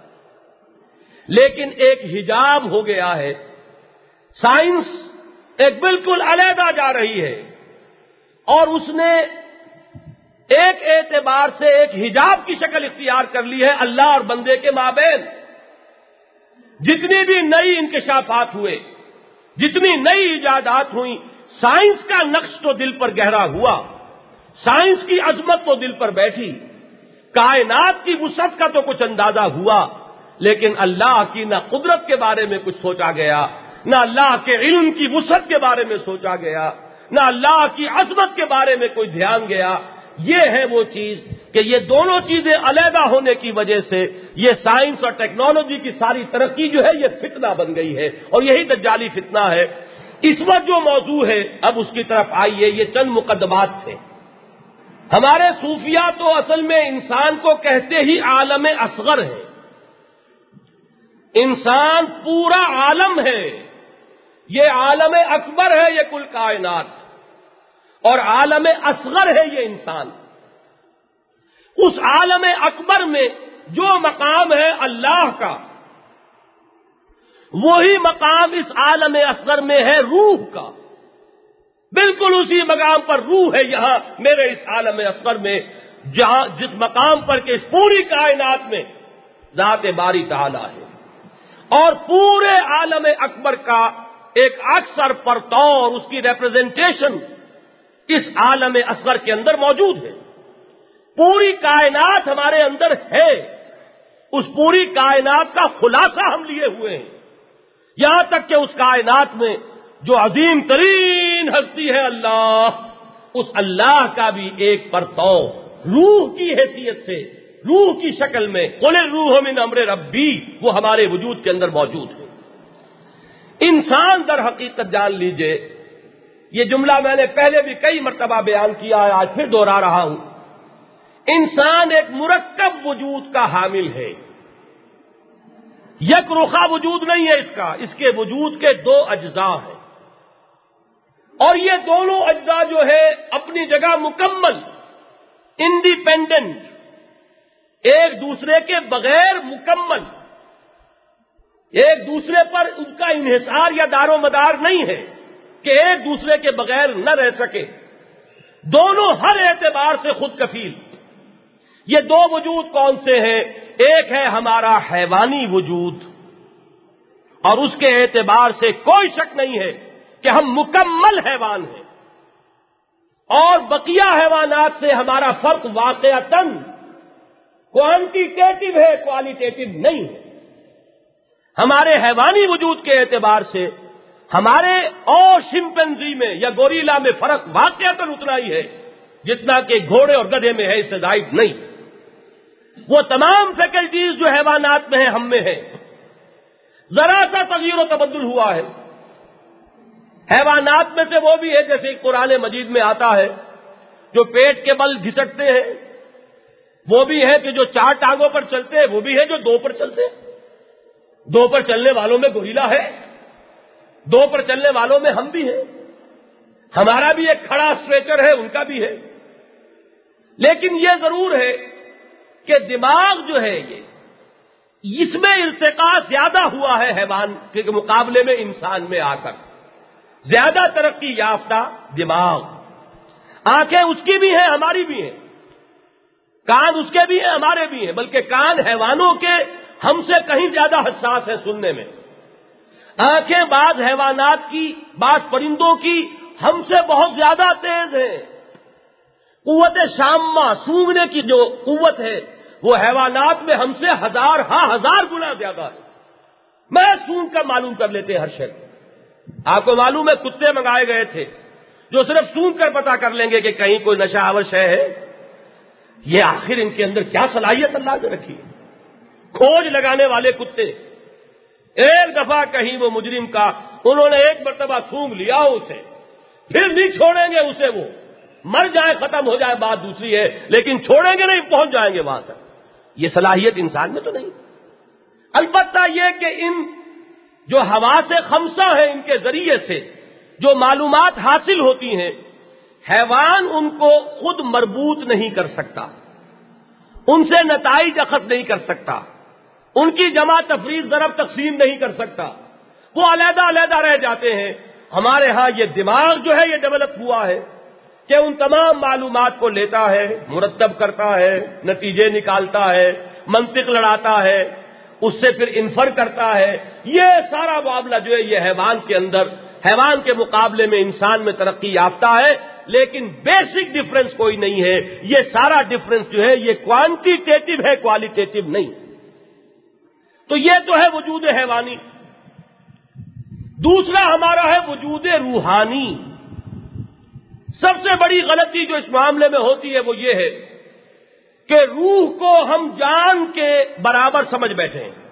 A: لیکن ایک حجاب ہو گیا ہے، سائنس ایک بالکل علیحدہ جا رہی ہے، اور اس نے ایک اعتبار سے ایک حجاب کی شکل اختیار کر لی ہے اللہ اور بندے کے مابین۔ جتنی بھی نئی انکشافات ہوئے، جتنی نئی ایجادات ہوئیں، سائنس کا نقش تو دل پر گہرا ہوا، سائنس کی عظمت تو دل پر بیٹھی، کائنات کی وسعت کا تو کچھ اندازہ ہوا، لیکن اللہ کی نہ قدرت کے بارے میں کچھ سوچا گیا، نہ اللہ کے علم کی وسعت کے بارے میں سوچا گیا، نہ اللہ کی عظمت کے بارے میں کوئی دھیان گیا۔ یہ ہے وہ چیز کہ یہ دونوں چیزیں علیحدہ ہونے کی وجہ سے یہ سائنس اور ٹیکنالوجی کی ساری ترقی جو ہے یہ فتنہ بن گئی ہے، اور یہی دجالی فتنہ ہے۔ اس وقت جو موضوع ہے اب اس کی طرف آئیے، یہ چند مقدمات تھے۔ ہمارے صوفیہ تو اصل میں انسان کو کہتے ہی عالم اصغر ہے، انسان پورا عالم ہے، یہ عالم اکبر ہے، یہ کل کائنات، اور عالم اصغر ہے یہ انسان۔ اس عالم اکبر میں جو مقام ہے اللہ کا، وہی مقام اس عالم اصغر میں ہے روح کا، بالکل اسی مقام پر روح ہے یہاں میرے اس عالم اصغر میں، جہاں جس مقام پر کہ اس پوری کائنات میں ذات باری تعالی ہے، اور پورے عالم اکبر کا ایک اکثر پرتو اس کی ریپرزنٹیشن اس عالم اصغر کے اندر موجود ہے۔ پوری کائنات ہمارے اندر ہے، اس پوری کائنات کا خلاصہ ہم لیے ہوئے ہیں، یہاں تک کہ اس کائنات میں جو عظیم ترین ہستی ہے اللہ، اس اللہ کا بھی ایک پرتو روح کی حیثیت سے، روح کی شکل میں قل الروح من امر ربی، وہ ہمارے وجود کے اندر موجود ہے۔ انسان در حقیقت جان لیجئے، یہ جملہ میں نے پہلے بھی کئی مرتبہ بیان کیا ہے، آج پھر دوہرا رہا ہوں، انسان ایک مرکب وجود کا حامل ہے، یک رخا وجود نہیں ہے اس کے وجود کے دو اجزاء ہیں، اور یہ دونوں اجزاء جو ہے اپنی جگہ مکمل، انڈیپینڈنٹ، ایک دوسرے کے بغیر مکمل، ایک دوسرے پر ان کا انحصار یا دار و مدار نہیں ہے کہ ایک دوسرے کے بغیر نہ رہ سکے، دونوں ہر اعتبار سے خود کفیل۔ یہ دو وجود کون سے ہیں؟ ایک ہے ہمارا حیوانی وجود، اور اس کے اعتبار سے کوئی شک نہیں ہے کہ ہم مکمل حیوان ہیں، اور بقیہ حیوانات سے ہمارا فرق واقعتاً کوانٹیٹیو ہے، کوالیٹیٹو نہیں ہے۔ ہمارے حیوانی وجود کے اعتبار سے ہمارے اور شمپینزی میں یا گوریلا میں فرق واقعتاً اتنا ہی ہے جتنا کہ گھوڑے اور گدھے میں ہے، اس سے زائد نہیں۔ وہ تمام فیکلٹیز جو حیوانات میں ہیں ہم میں ہیں، ذرا سا تغیر و تبدل ہوا ہے۔ حیوانات میں سے وہ بھی ہے جیسے قرآن مجید میں آتا ہے جو پیٹ کے بل گھسٹتے ہیں، وہ بھی ہے کہ جو 4 ٹانگوں پر چلتے ہیں، وہ بھی ہے جو 2 پر چلتے ہیں۔ 2 پر چلنے والوں میں گوریلا ہے، 2 پر چلنے والوں میں ہم بھی ہیں، ہمارا بھی ایک کھڑا اسٹریچر ہے، ان کا بھی ہے۔ لیکن یہ ضرور ہے کہ دماغ جو ہے اس میں ارتقاء زیادہ ہوا ہے حیوان کے مقابلے میں انسان میں آ کر، زیادہ ترقی یافتہ دماغ۔ آنکھیں اس کی بھی ہیں، ہماری بھی ہیں، کان اس کے بھی ہیں، ہمارے بھی ہیں، بلکہ کان حیوانوں کے ہم سے کہیں زیادہ حساس ہے سننے میں۔ آنکھیں بعض حیوانات کی، بعض پرندوں کی ہم سے بہت زیادہ تیز ہیں۔ قوت شامہ، سونگھنے کی جو قوت ہے وہ حیوانات میں ہم سے ہزار گنا زیادہ ہے۔ میں سونگ کر معلوم کر لیتے ہر شے۔ آپ کو معلوم ہے کتے منگائے گئے تھے جو صرف سونگ کر پتا کر لیں گے کہ کہیں کوئی نشہ آور شے ہے۔ یہ آخر ان کے اندر کیا صلاحیت اللہ نے رکھی ہے؟ کھوج لگانے والے کتے، ایک دفعہ کہیں وہ مجرم کا انہوں نے ایک مرتبہ سونگ لیا اسے، پھر نہیں چھوڑیں گے اسے، وہ مر جائے ختم ہو جائے بات دوسری ہے، لیکن چھوڑیں گے نہیں، پہنچ جائیں گے وہاں تک۔ یہ صلاحیت انسان میں تو نہیں۔ البتہ یہ کہ ان جو حواس خمسہ ہیں ان کے ذریعے سے جو معلومات حاصل ہوتی ہیں، حیوان ان کو خود مربوط نہیں کر سکتا، ان سے نتائج اخذ نہیں کر سکتا، ان کی جمع تفریق ضرب تقسیم نہیں کر سکتا، وہ علیحدہ علیحدہ رہ جاتے ہیں۔ ہمارے ہاں یہ دماغ جو ہے یہ ڈیولپ ہوا ہے کہ ان تمام معلومات کو لیتا ہے، مرتب کرتا ہے، نتیجے نکالتا ہے، منطق لڑاتا ہے، اس سے پھر انفر کرتا ہے۔ یہ سارا معاملہ جو ہے یہ حیوان کے اندر، حیوان کے مقابلے میں انسان میں ترقی یافتہ ہے، لیکن بیسک ڈفرنس کوئی نہیں ہے۔ یہ سارا ڈفرنس جو ہے یہ کوانٹیٹیو ہے، کوالیٹیٹو نہیں۔ تو یہ تو ہے وجود حیوانی۔ دوسرا ہمارا ہے وجود روحانی۔ سب سے بڑی غلطی جو اس معاملے میں ہوتی ہے وہ یہ ہے کہ روح کو ہم جان کے برابر سمجھ بیٹھے ہیں۔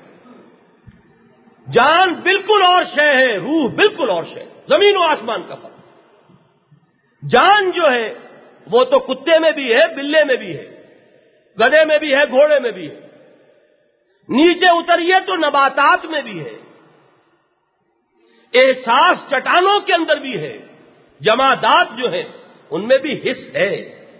A: جان بالکل اور شے ہے، روح بالکل اور شے، زمین و آسمان کا فرق۔ جان جو ہے وہ تو کتے میں بھی ہے، بلے میں بھی ہے، گدھے میں بھی ہے، گھوڑے میں بھی ہے، نیچے اتریے تو نباتات میں بھی ہے، احساس چٹانوں کے اندر بھی ہے، جمادات جو ہیں ان میں بھی حس ہے،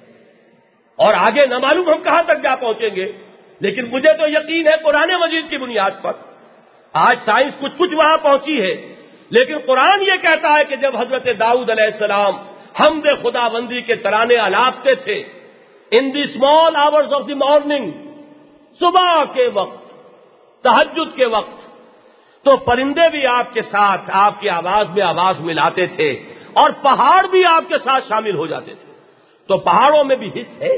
A: اور آگے نہ معلوم ہم کہاں تک جا پہنچیں گے، لیکن مجھے تو یقین ہے قرآن مجید کی بنیاد پر۔ آج سائنس کچھ وہاں پہنچی ہے، لیکن قرآن یہ کہتا ہے کہ جب حضرت داؤد علیہ السلام حمد خدا بندی کے ترانے الاپتے تھے، in the small hours of the morning, صبح کے وقت، تہجد کے وقت، تو پرندے بھی آپ کے ساتھ آپ کی آواز میں آواز ملاتے تھے، اور پہاڑ بھی آپ کے ساتھ شامل ہو جاتے تھے۔ تو پہاڑوں میں بھی حص ہے۔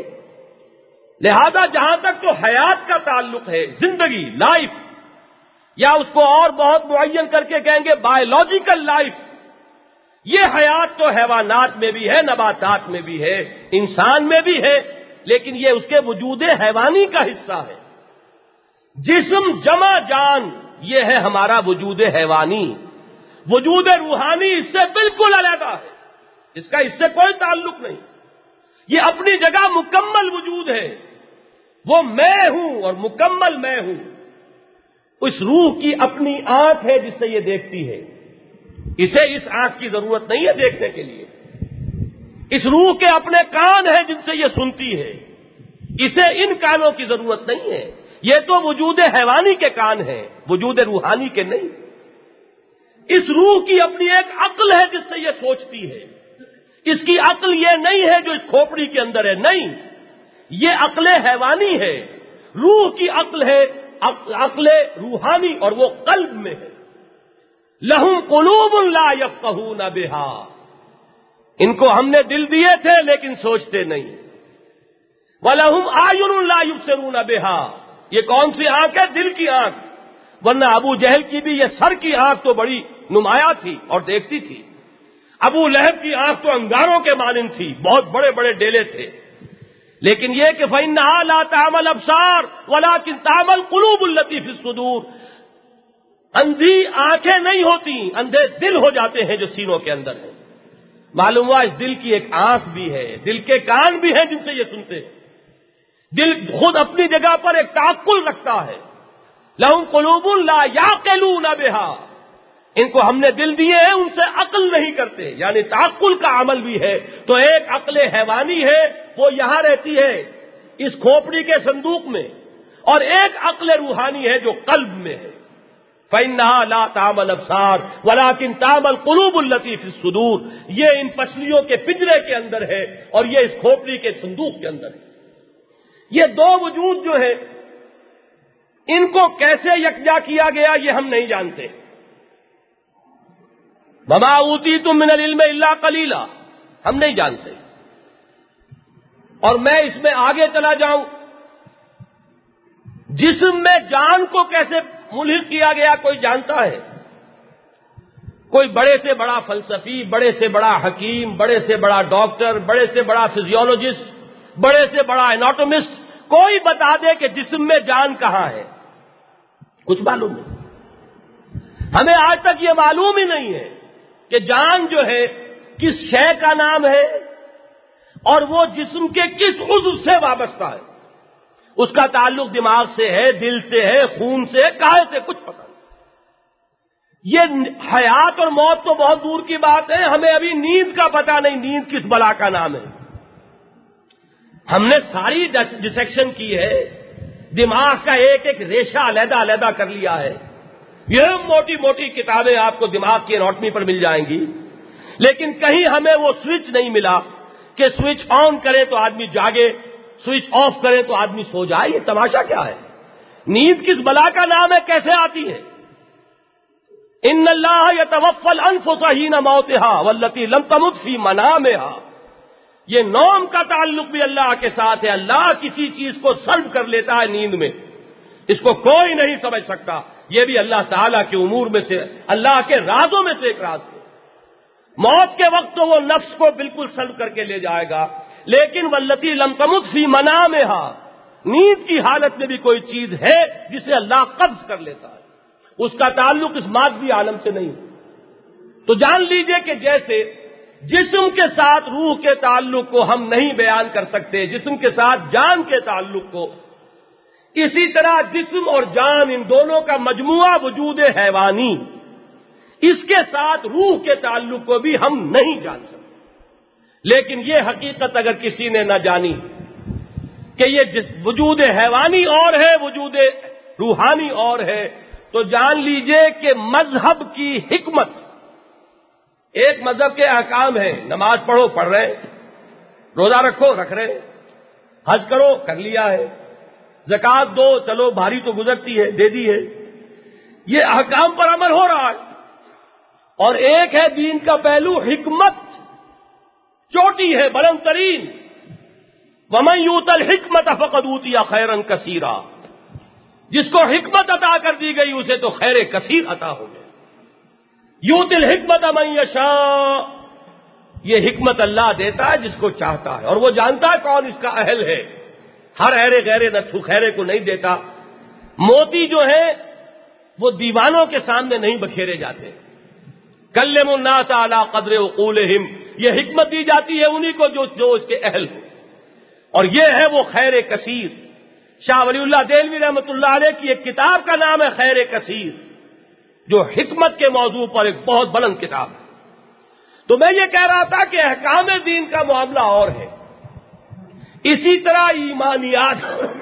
A: لہذا جہاں تک تو حیات کا تعلق ہے، زندگی، لائف، یا اس کو اور بہت معین کر کے کہیں گے بایولوجیکل لائف، یہ حیات تو حیوانات میں بھی ہے، نباتات میں بھی ہے، انسان میں بھی ہے، لیکن یہ اس کے وجود حیوانی کا حصہ ہے۔ جسم جمع جان یہ ہے ہمارا وجود حیوانی۔ وجود روحانی اس سے بالکل علیحدہ ہے، اس کا اس سے کوئی تعلق نہیں۔ یہ اپنی جگہ مکمل وجود ہے، وہ میں ہوں اور مکمل میں ہوں۔ اس روح کی اپنی آنکھ ہے جس سے یہ دیکھتی ہے، اسے اس آنکھ کی ضرورت نہیں ہے دیکھنے کے لیے۔ اس روح کے اپنے کان ہیں جن سے یہ سنتی ہے، اسے ان کانوں کی ضرورت نہیں ہے۔ یہ تو وجود حیوانی کے کان ہیں، وجود روحانی کے نہیں۔ اس روح کی اپنی ایک عقل ہے جس سے یہ سوچتی ہے۔ اس کی عقل یہ نہیں ہے جو اس کھوپڑی کے اندر ہے، نہیں، یہ عقل حیوانی ہے۔ روح کی عقل ہے عقل روحانی، اور وہ قلب میں ہے۔ لہم قلوب لا یفقہون بہا، ان کو ہم نے دل دیے تھے لیکن سوچتے نہیں۔ وَلَهُمْ أَعْيُنٌ لَا يُبْصِرُونَ بِهَا، یہ کون سی آنکھ ہے؟ دل کی آنکھ۔ ورنہ ابو جہل کی بھی یہ سر کی آنکھ تو بڑی نمایاں تھی اور دیکھتی تھی۔ ابو لہب کی آنکھ تو انگاروں کے مانند تھی، بہت بڑے بڑے ڈیلے تھے، لیکن یہ کہ فَإِنَّهَا لَا تَعْمَى الْأَبْصَارُ وَلَكِن تَعْمَى الْقُلُوبُ الَّتِي فِي الصُّدُورِ، اندھی آنکھیں نہیں ہوتی، اندھے دل ہو جاتے ہیں جو سینوں کے اندر ہیں۔ معلوم ہوا اس دل کی ایک آنکھ بھی ہے، دل کے کان بھی ہیں جن سے یہ سنتے ہیں۔ دل خود اپنی جگہ پر ایک تعقل رکھتا ہے۔ لہم قلوب لا یعقلون بہا، ان کو ہم نے دل دیے ہیں، ان سے عقل نہیں کرتے، یعنی تعقل کا عمل بھی ہے۔ تو ایک عقل حیوانی ہے، وہ یہاں رہتی ہے اس کھوپڑی کے صندوق میں، اور ایک عقل روحانی ہے جو قلب میں ہے۔ فَإِنَّهَا لَا تَعْمَى الْأَبْصَارُ وَلَكِنْ تَعْمَى الْقُلُوبُ الَّتِي فِي الصُّدُورِ، یہ ان پسلیوں کے پنجرے کے اندر ہے اور یہ اس کھوپڑی کے صندوق کے اندر ہے۔ یہ دو وجود جو ہیں ان کو کیسے یکجا کیا گیا یہ ہم نہیں جانتے۔ وَمَا أُوتِيتُم مِّنَ الْعِلْمِ إِلَّا قَلِيلًا، ہم نہیں جانتے۔ اور میں اس میں آگے چلا جاؤں، جسم میں جان کو کیسے ملحق کیا گیا کوئی جانتا ہے؟ کوئی بڑے سے بڑا فلسفی، بڑے سے بڑا حکیم، بڑے سے بڑا ڈاکٹر، بڑے سے بڑا فزیولوجسٹ، بڑے سے بڑا ایناٹومسٹ کوئی بتا دے کہ جسم میں جان کہاں ہے؟ کچھ معلوم نہیں۔ ہمیں آج تک یہ معلوم ہی نہیں ہے کہ جان جو ہے کس شے کا نام ہے اور وہ جسم کے کس عضو سے وابستہ ہے۔ اس کا تعلق دماغ سے ہے، دل سے ہے، خون سے ہے، کہاں سے، کچھ پتہ نہیں۔ یہ حیات اور موت تو بہت دور کی بات ہے، ہمیں ابھی نیند کا پتہ نہیں، نیند کس بلا کا نام ہے۔ ہم نے ساری ڈسیکشن کی ہے، دماغ کا ایک ایک ریشہ علیحدہ علیحدہ کر لیا ہے۔ یہ موٹی موٹی کتابیں آپ کو دماغ کی اناٹمی پر مل جائیں گی، لیکن کہیں ہمیں وہ سوئچ نہیں ملا کہ سوئچ آن کرے تو آدمی جاگے، سوئچ آف کرے تو آدمی سو جائے۔ یہ تماشا کیا ہے؟ نیند کس بلا کا نام ہے، کیسے آتی ہے؟ ان اللہ یتوفی الانفس حین موتها والتی لم تمت فی منامها، یہ نوم کا تعلق بھی اللہ کے ساتھ ہے۔ اللہ کسی چیز کو سلب کر لیتا ہے نیند میں، اس کو کوئی نہیں سمجھ سکتا۔ یہ بھی اللہ تعالیٰ کے امور میں سے، اللہ کے رازوں میں سے ایک راز ہے۔ موت کے وقت تو وہ نفس کو بالکل سلب کر کے لے جائے گا، لیکن والتی لم تمت فی منامها، نیند کی حالت میں بھی کوئی چیز ہے جسے اللہ قبض کر لیتا ہے، اس کا تعلق اس مادی عالم سے نہیں۔ تو جان لیجئے کہ جیسے جسم کے ساتھ روح کے تعلق کو ہم نہیں بیان کر سکتے، جسم کے ساتھ جان کے تعلق کو، اسی طرح جسم اور جان ان دونوں کا مجموعہ وجود حیوانی، اس کے ساتھ روح کے تعلق کو بھی ہم نہیں جان سکتے۔ لیکن یہ حقیقت اگر کسی نے نہ جانی کہ یہ وجود حیوانی اور ہے، وجود روحانی اور ہے، تو جان لیجئے کہ مذہب کی حکمت، ایک مذہب کے احکام ہیں، نماز پڑھو پڑھ رہے ہیں، روزہ رکھو رکھ رہے ہیں، حج کرو کر لیا ہے، زکوٰۃ دو چلو بھاری تو گزرتی ہے دے دی ہے، یہ احکام پر عمل ہو رہا ہے۔ اور ایک ہے دین کا پہلو حکمت، چوٹی ہے بلند ترین، وَمَن یُؤْتَ الْحِکْمَةَ فَقَدْ أُوتِیَ خَیْرًا کَثِیرًا، جس کو حکمت عطا کر دی گئی اسے تو خیر کثیر عطا ہو گئے۔ یؤتی الحکمت من یشاء، یہ حکمت اللہ دیتا ہے جس کو چاہتا ہے، اور وہ جانتا ہے کون اس کا اہل ہے۔ ہر ایرے غیرے نتھو خیرے کو نہیں دیتا۔ موتی جو ہے وہ دیوانوں کے سامنے نہیں بکھیرے جاتے۔ کلم الناس علی قدر عقولہم، یہ حکمت دی جاتی ہے انہی کو جو اس کے اہل ہو، اور یہ ہے وہ خیر کثیر۔ شاہ ولی اللہ دہلوی رحمۃ اللہ علیہ کی ایک کتاب کا نام ہے خیر کثیر، جو حکمت کے موضوع پر ایک بہت بلند کتاب ہے۔ تو میں یہ کہہ رہا تھا کہ احکام دین کا معاملہ اور ہے، اسی طرح ایمانیات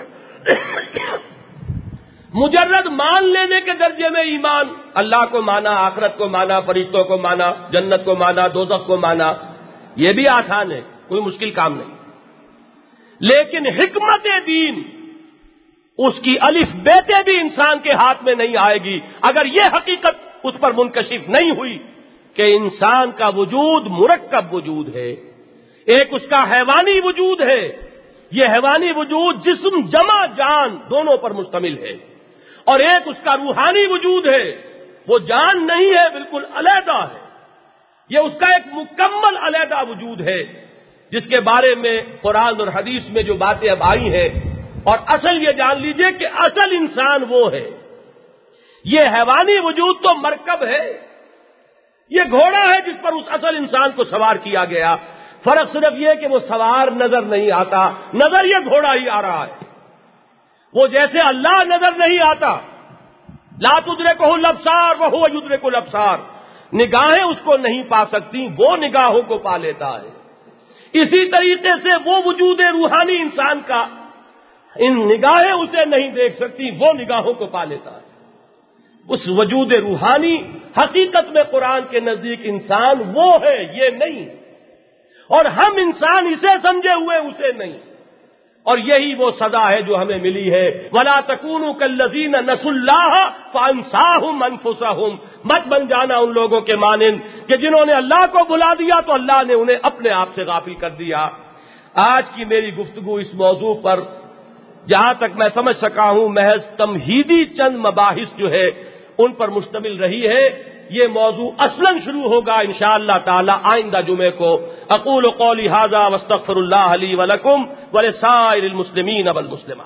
A: مجرد مان لینے کے درجے میں ایمان، اللہ کو مانا، آخرت کو مانا، فرشتوں کو مانا، جنت کو مانا، دوزخ کو مانا، یہ بھی آسان ہے، کوئی مشکل کام نہیں۔ لیکن حکمت دین، اس کی الف بیتے بھی انسان کے ہاتھ میں نہیں آئے گی اگر یہ حقیقت اس پر منکشف نہیں ہوئی کہ انسان کا وجود مرکب وجود ہے، ایک اس کا حیوانی وجود ہے، یہ حیوانی وجود جسم جمع جان دونوں پر مشتمل ہے، اور ایک اس کا روحانی وجود ہے، وہ جان نہیں ہے، بالکل علیحدہ ہے، یہ اس کا ایک مکمل علیحدہ وجود ہے، جس کے بارے میں قرآن اور حدیث میں جو باتیں اب آئی ہیں۔ اور اصل یہ جان لیجئے کہ اصل انسان وہ ہے یہ حیوانی وجود تو مرکب ہے، یہ گھوڑا ہے جس پر اس اصل انسان کو سوار کیا گیا، فرق صرف یہ کہ وہ سوار نظر نہیں آتا، نظر یہ گھوڑا ہی آ رہا ہے۔ وہ جیسے اللہ نظر نہیں آتا، لا تدرکہ الابصار وہو یدرک الابصار، نگاہیں اس کو نہیں پا سکتی، وہ نگاہوں کو پا لیتا ہے۔ اسی طریقے سے وہ وجود روحانی انسان کا ان نگاہیں اسے نہیں دیکھ سکتی، وہ نگاہوں کو پا لیتا ہے۔ اس وجود روحانی حقیقت میں قرآن کے نزدیک انسان وہ ہے، یہ نہیں، اور ہم انسان اسے سمجھے ہوئے اسے نہیں، اور یہی وہ سزا ہے جو ہمیں ملی ہے۔ وَلَا تَكُونُوا كَالَّذِينَ نَسُوا اللَّهَ فَأَنسَاهُمْ أَنفُسَهُمْ، مت بن جانا ان لوگوں کے مانند کہ جنہوں نے اللہ کو بھلا دیا تو اللہ نے انہیں اپنے آپ سے غافل کر دیا۔ آج کی میری گفتگو اس موضوع پر جہاں تک میں سمجھ سکا ہوں محض تمہیدی چند مباحث جو ہے ان پر مشتمل رہی ہے۔ یہ موضوع اصلاً شروع ہوگا انشاءاللہ تعالی آئندہ جمعے کو۔ اقول قولی ھذا واستغفر اللہ لی ولکم ولسائر المسلمین والمسلمات۔